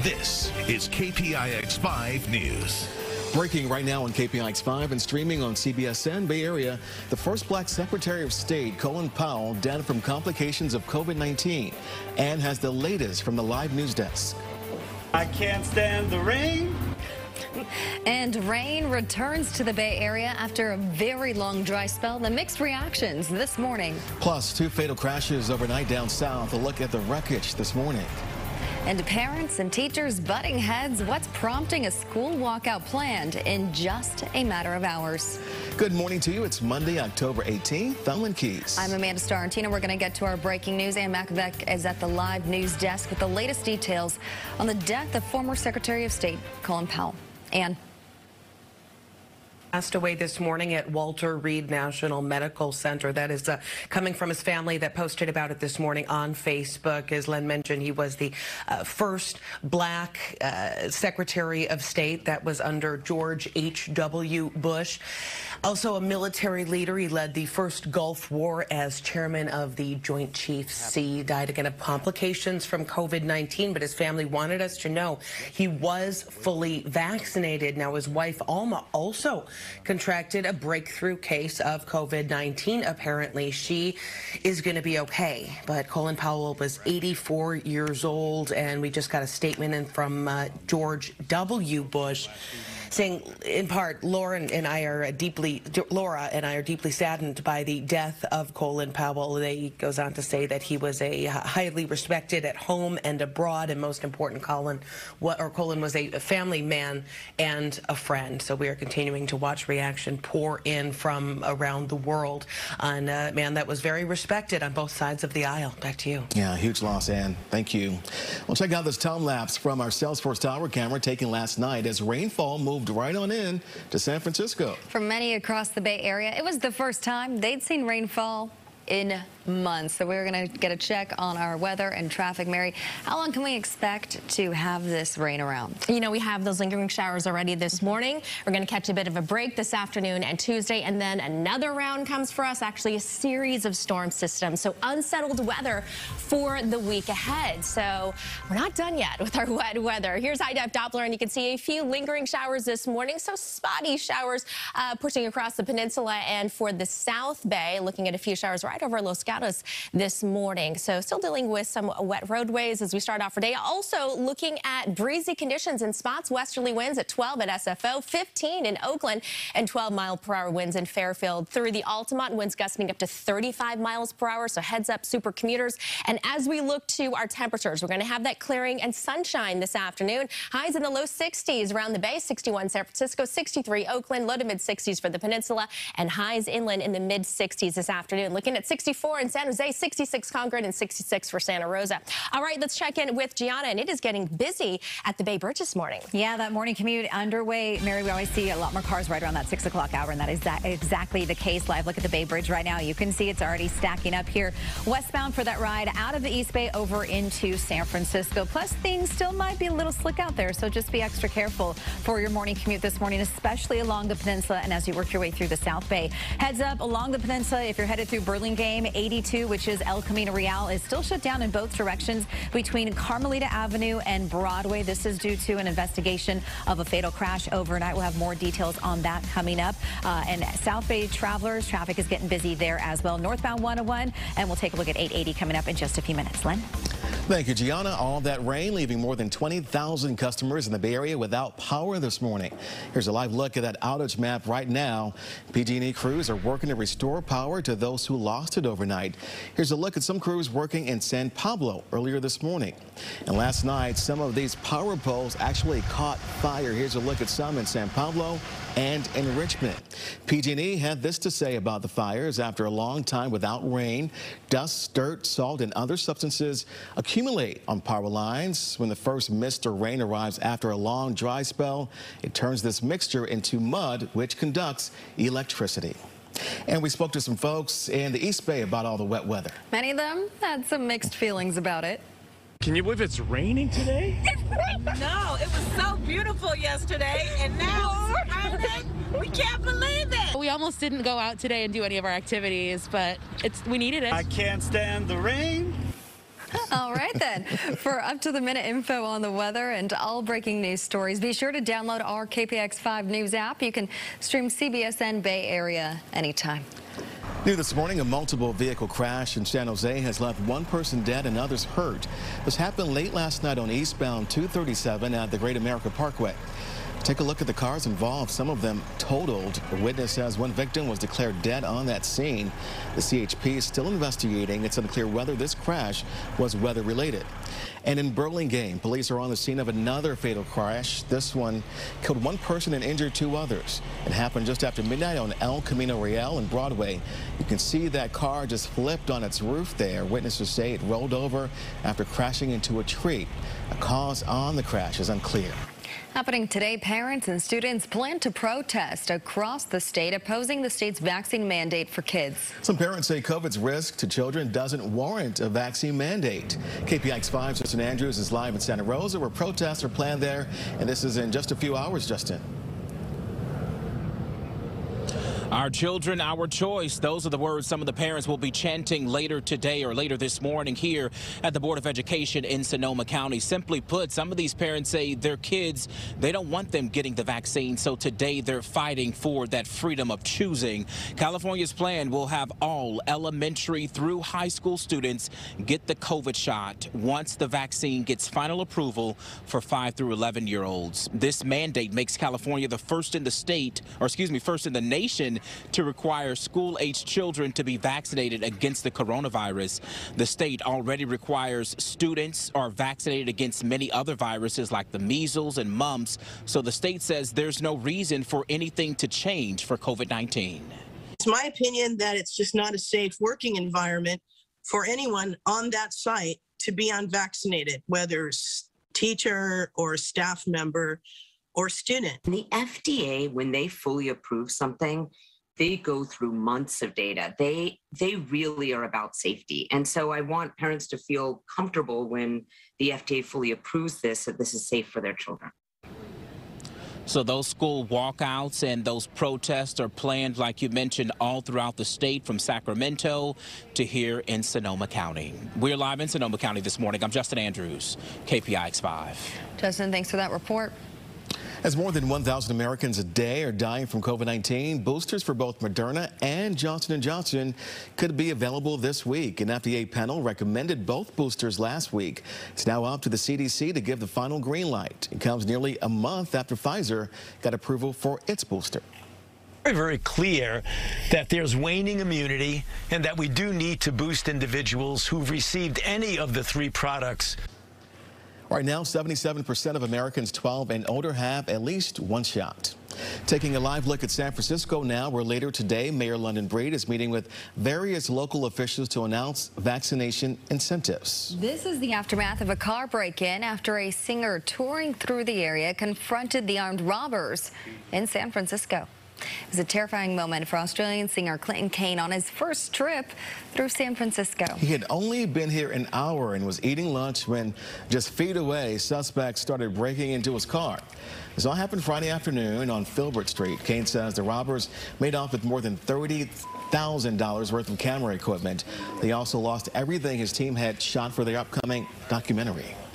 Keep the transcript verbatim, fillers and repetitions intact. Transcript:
This is K P I X five News. Breaking right now on K P I X five and streaming on C B S N Bay Area, the first black Secretary of State, Colin Powell, dead from complications of COVID nineteen, and has the latest from the live news desk. I can't stand the rain. And rain returns to the Bay Area after a very long dry spell. The mixed reactions this morning. Plus, two fatal crashes overnight down south. A look at the wreckage this morning. And parents and teachers butting heads. What's prompting a school walkout planned in just a matter of hours? Good morning to you. It's Monday, October eighteenth. I'm Lynn Keys. I'm Amanda Starantino. We're going to get to our breaking news. Ann Makovic is at the live news desk with the latest details on the death of former Secretary of State Colin Powell. Ann. Passed away this morning at Walter Reed National Medical Center. That is uh, coming from his family that posted about it this morning on Facebook. As Len mentioned, he was the uh, first black uh, Secretary of State. That was under George H W Bush. Also a military leader. He led the first Gulf War as chairman of the Joint Chiefs. He died again of complications from COVID nineteen, but his family wanted us to know he was fully vaccinated. Now, his wife, Alma, also contracted a breakthrough case of COVID nineteen. Apparently, she is going to be okay. But Colin Powell was eighty-four years old, and we just got a statement in from uh, George W. Bush saying, in part, Laura and I are deeply, Laura and I are deeply saddened by the death of Colin Powell. He goes on to say that he was a highly respected at home and abroad, and most important, Colin, what, or Colin was a family man and a friend. So we are continuing to watch reaction pour in from around the world on a man that was very respected on both sides of the aisle. Back to you. Yeah, huge loss, Ann. Thank you. Well, check out this time lapse from our Salesforce Tower camera taken last night as rainfall moved right on in to San Francisco. For many across the Bay Area, it was the first time they'd seen rainfall in months. So we're going to get a check on our weather and traffic. Mary, how long can we expect to have this rain around? You know, we have those lingering showers already this morning. We're going to catch a bit of a break this afternoon and Tuesday, and then another round comes for us, actually a series of storm systems. So unsettled weather for the week ahead. So we're not done yet with our wet weather. Here's high-def Doppler, and you can see a few lingering showers this morning. So spotty showers uh, pushing across the peninsula, and for the South Bay, looking at a few showers right over Los Gatos this morning. So still dealing with some wet roadways as we start off our day. Also looking at breezy conditions in spots. Westerly winds at twelve at S F O, fifteen in Oakland, and twelve mile per hour winds in Fairfield. Through the Altamont, winds gusting up to thirty-five miles per hour. So heads up, super commuters. And as we look to our temperatures, we're going to have that clearing and sunshine this afternoon. Highs in the low sixties around the Bay, sixty-one San Francisco, sixty-three Oakland, low to mid sixties for the peninsula, and highs inland in the mid sixties this afternoon. Looking at sixty-four in San Jose, sixty-six Concord, and sixty-six for Santa Rosa. All right, let's check in with Gianna, and it is getting busy at the Bay Bridge this morning. Yeah, that morning commute underway. Mary, we always see a lot more cars right around that six o'clock hour, and that is that exactly the case. Live look at the Bay Bridge right now. You can see it's already stacking up here westbound for that ride out of the East Bay over into San Francisco. Plus, things still might be a little slick out there, so just be extra careful for your morning commute this morning, especially along the peninsula and as you work your way through the South Bay. Heads up along the peninsula if you're headed through Burlingame. eighty-two, which is El Camino Real, is still shut down in both directions between Carmelita Avenue and Broadway. This is due to an investigation of a fatal crash overnight. We'll have more details on that coming up. Uh, and South Bay travelers, traffic is getting busy there as well. Northbound one oh one, and we'll take a look at eight eighty coming up in just a few minutes. Len? Thank you, Gianna. All that rain leaving more than twenty thousand customers in the Bay Area without power this morning. Here's a live look at that outage map right now. P G and E crews are working to restore power to those who lost it overnight. Here's a look at some crews working in San Pablo earlier this morning. And last night, some of these power poles actually caught fire. Here's a look at some in San Pablo and in Richmond. P G and E had this to say about the fires. After a long time without rain, dust, dirt, salt, and other substances accumulate on power lines. When the first mist or rain arrives after a long dry spell, it turns this mixture into mud, which conducts electricity. And we spoke to some folks in the East Bay about all the wet weather. Many of them had some mixed feelings about it. Can you believe it's raining today? No, it was so beautiful yesterday, and now it's raining. We can't believe it. We almost didn't go out today and do any of our activities, but it's we needed it. I can't stand the rain. All right, then. For up-to-the-minute info on the weather and all breaking news stories, be sure to download our K P I X five News app. You can stream C B S N Bay Area anytime. New this morning, a multiple vehicle crash in San Jose has left one person dead and others hurt. This happened late last night on eastbound two thirty-seven at the Great America Parkway. Take a look at the cars involved, some of them totaled. A witness says one victim was declared dead on that scene. The C H P is still investigating. It's unclear whether this crash was weather-related. And in Burlingame, police are on the scene of another fatal crash. This one killed one person and injured two others. It happened just after midnight on El Camino Real and Broadway. You can see that car just flipped on its roof there. Witnesses say it rolled over after crashing into a tree. The cause on the crash is unclear. Happening today, parents and students plan to protest across the state opposing the state's vaccine mandate for kids. Some parents say COVID's risk to children doesn't warrant a vaccine mandate. K P I X five's Justin Andrews is live in Santa Rosa where protests are planned there, and this is in just a few hours, Justin. Our children, our choice. Those are the words some of the parents will be chanting later today or later this morning here at the Board of Education in Sonoma County. Simply put, some of these parents say their kids, they don't want them getting the vaccine, so today they're fighting for that freedom of choosing. California's plan will have all elementary through high school students get the COVID shot once the vaccine gets final approval for five through eleven year olds. This mandate makes California the first in the state, or excuse me, first in the nation to require school-aged children to be vaccinated against the coronavirus. The state already requires students are vaccinated against many other viruses like the measles and mumps, so the state says there's no reason for anything to change for COVID nineteen. It's my opinion that it's just not a safe working environment for anyone on that site to be unvaccinated, whether it's teacher or staff member or student. The F D A, when they fully approve something, they go through months of data. They they really are about safety. And so I want parents to feel comfortable when the F D A fully approves this, that this is safe for their children. So those school walkouts and those protests are planned, like you mentioned, all throughout the state, from Sacramento to here in Sonoma County. We're live in Sonoma County this morning. I'm Justin Andrews, K P I X five. Justin, thanks for that report. As more than one thousand Americans a day are dying from COVID nineteen, boosters for both Moderna and Johnson and Johnson could be available this week. An F D A panel recommended both boosters last week. It's now up to the C D C to give the final green light. It comes nearly a month after Pfizer got approval for its booster. Very, very clear that there's waning immunity and that we do need to boost individuals who've received any of the three products. Right now, seventy-seven percent of Americans twelve and older have at least one shot. Taking a live look at San Francisco now, where later today, Mayor London Breed is meeting with various local officials to announce vaccination incentives. This is the aftermath of a car break-in after a singer touring through the area confronted the armed robbers in San Francisco. It was a terrifying moment for Australian singer Clinton Kane on his first trip through San Francisco. He had only been here an hour and was eating lunch when just feet away, suspects started breaking into his car. This all happened Friday afternoon on Filbert Street. Kane says the robbers made off with more than thirty thousand dollars worth of camera equipment. They also lost everything his team had shot for their upcoming documentary.